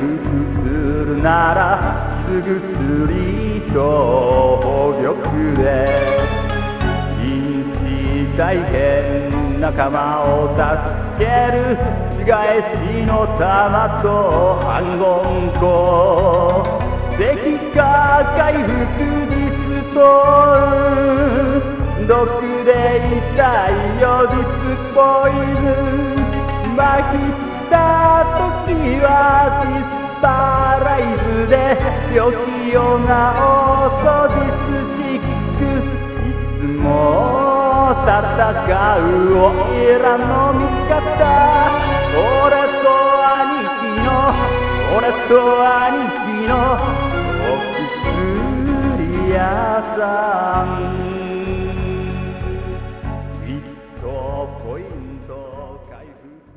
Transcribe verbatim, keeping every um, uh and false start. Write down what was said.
復するならすぐ薬と玉で瀕死大変仲間を助ける仕返しの玉と反言語石化回復ディストール毒で痛いよディスポイズン麻痺した時はディスパライズで病気を治そうディスシックいつも戦うオイラの味方俺と兄貴の俺と兄貴のお薬屋さんヒットポイント回復